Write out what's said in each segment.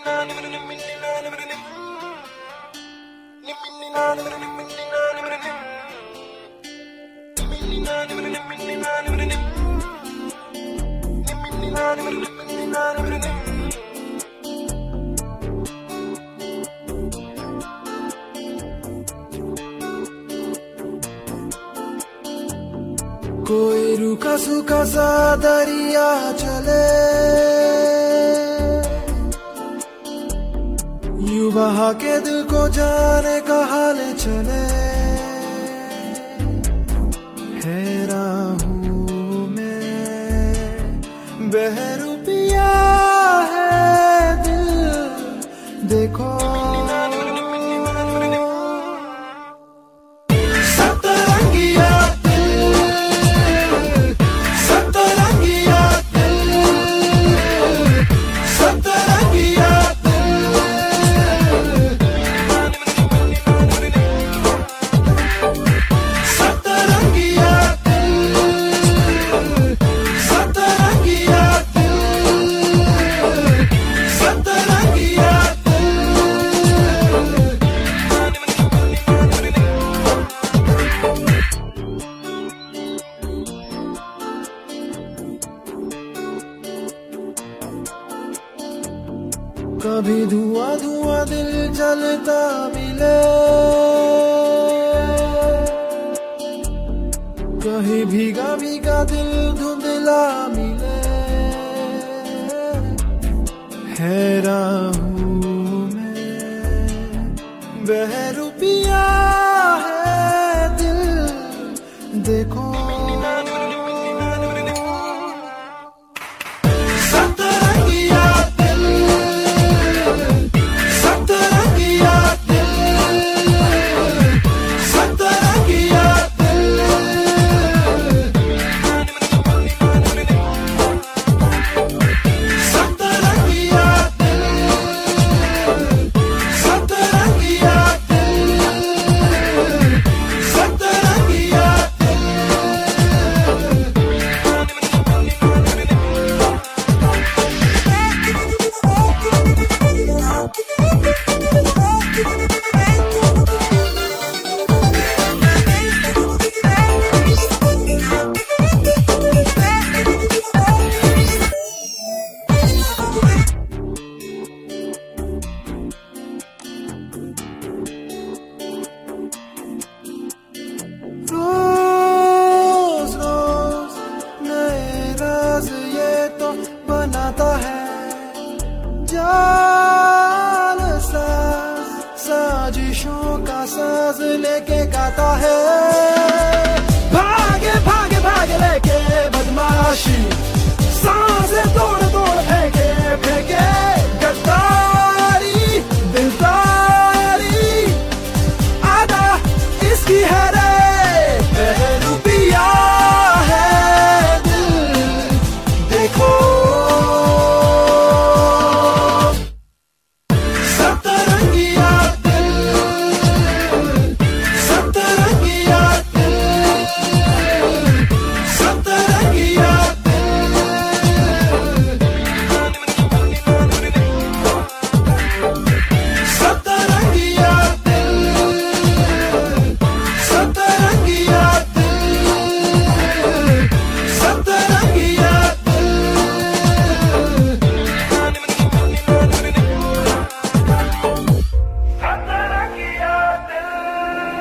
कोई रूखा सूखा सा दरिया चले, यूं बहा के दिल को जाने का हाल चले। हैरान हूँ मैं, बहरूपिया है दिल, देखो कभी धुआं धुआं दिल जलता मिले, कहीं भीगा भीगा दिल धुंधला मिले। हैरान हूँ मैं, बहरूपिया है दिल, देखो बनाता है जाल साज, साजिशों का साज लेके गाता है। भागे भागे भागे लेके बदमाशी, सांसें तोड़ तोड़ फेंके फेंके, गद्दारी दिलदारी आधा इसकी है रे, बहरूपिया है दिल, देखो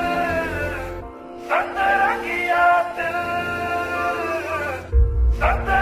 Santa